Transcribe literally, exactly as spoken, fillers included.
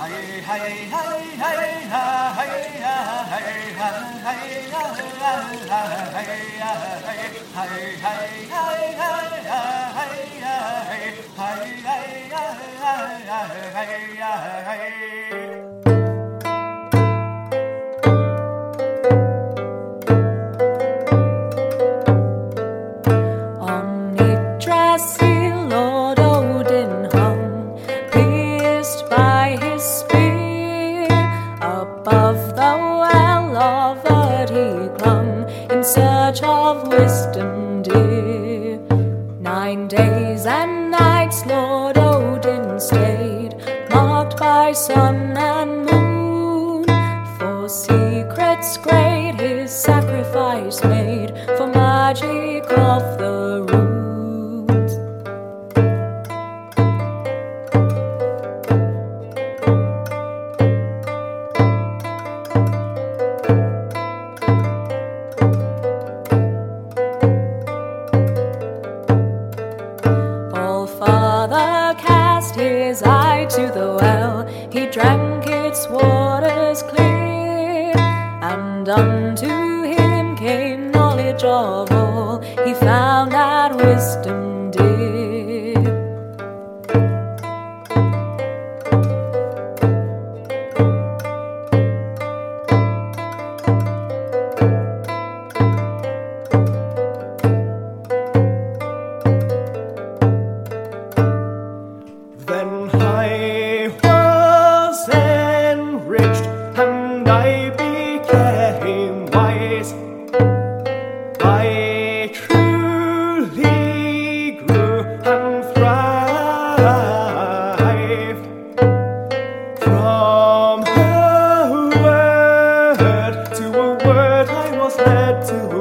On Yggdrasil, Lord Odin hung, pierced by his spear. Above the well of earth he clung, in search of wisdom dear. Nine days and nights Lord Odin stayed, marked by sun and moon. For secrets great his sacrifice made, for magic of the runes. All-Father cast his eye to the well, he drank its waters clear, and unto him came knowledge of all, he found that wisdom dear. Then I was enriched, and I became wise. I truly grew and thrived. From a word to a word I was led to